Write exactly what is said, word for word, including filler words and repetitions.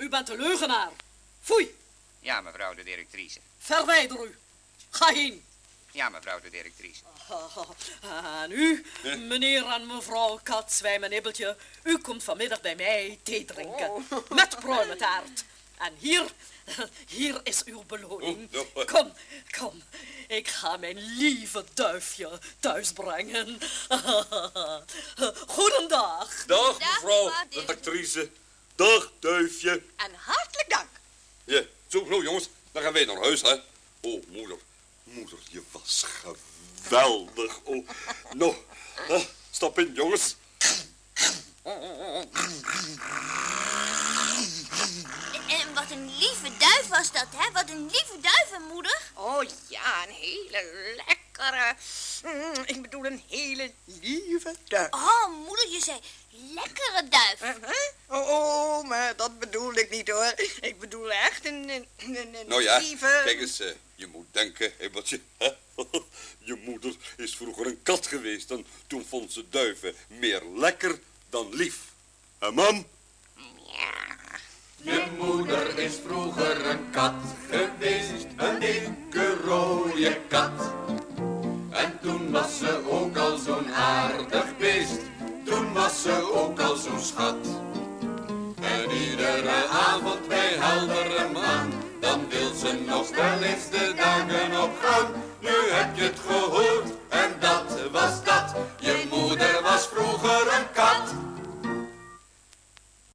U bent een leugenaar. Foei. Ja, mevrouw de directrice. Verwijder u. Ga heen. Ja, mevrouw de directrice. En u, meneer en mevrouw Kat, Zwijmenibbeltje, u komt vanmiddag bij mij thee drinken. Oh. Met pruimentaart. En hier, hier is uw beloning. Kom, kom. Ik ga mijn lieve duifje thuis brengen. Goedendag. Dag, Dag, mevrouw mevrouw de directrice. Dag, duifje. En hartelijk dank. Ja, zo, zo jongens, dan gaan wij naar huis, hè. Oh, moeder. Moeder, je was geweldig. Oh, nou, hè, stap in, jongens. En wat een lieve duif was dat, hè? Wat een lieve duif, moeder. Oh ja, een hele lekkere... Mm, ik bedoel een hele lieve duif. Oh, moeder, je zei lekkere duif. Uh, huh? oh, oh, maar dat bedoel ik niet, hoor. Ik bedoel echt een, een, een, een Nou ja, lieve... kijk eens, uh, je moet denken, hè, wat je... Hè? Je moeder is vroeger een kat geweest en toen vond ze duiven meer lekker dan lief. Hè, mam? Ja. Je moeder is vroeger een kat geweest, een dikke rode kat. En toen was ze ook al zo'n aardig beest, toen was ze ook al zo'n schat. En iedere avond bij heldere maan, dan wil ze nog wel eens de dagen op gaan. Nu heb je het gehoord,